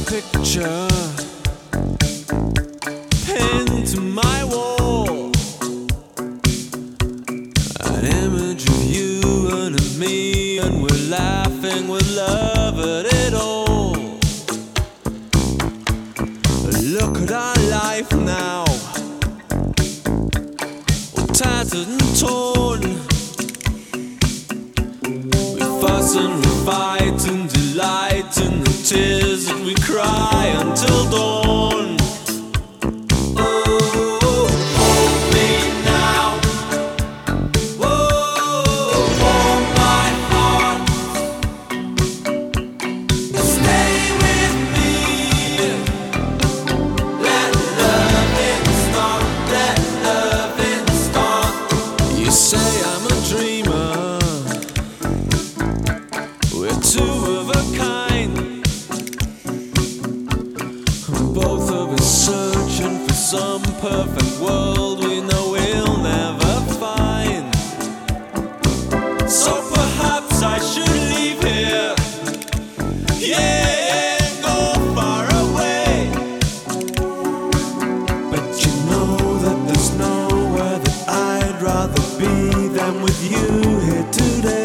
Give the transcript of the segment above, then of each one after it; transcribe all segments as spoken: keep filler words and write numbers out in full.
picture pinned to my wall, an image of you and of me, and we're laughing with love at it all. Look at our life now, all tattered and torn. We fuss and we fight and delight in the tears that we cry until dawn. Some perfect world we know we'll never find. So perhaps I should leave here, yeah, and go far away. But you know that there's nowhere that I'd rather be than with you here today.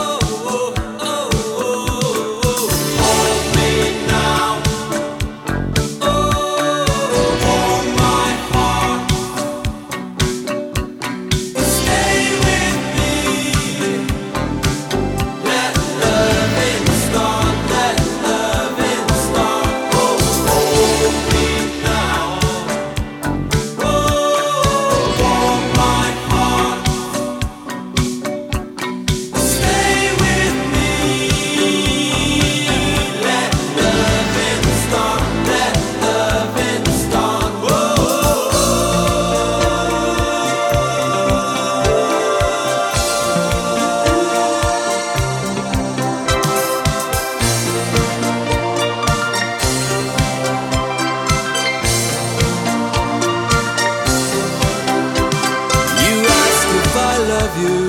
You.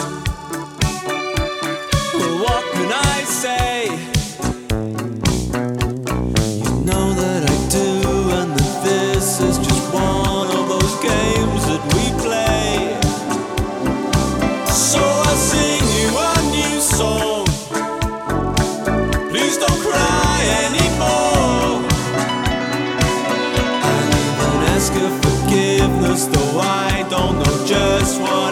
Well, what can I say? You know that I do, and that this is just one of those games that we play. So I sing you a new song. Please don't cry anymore. I even ask your forgiveness, though I don't know just what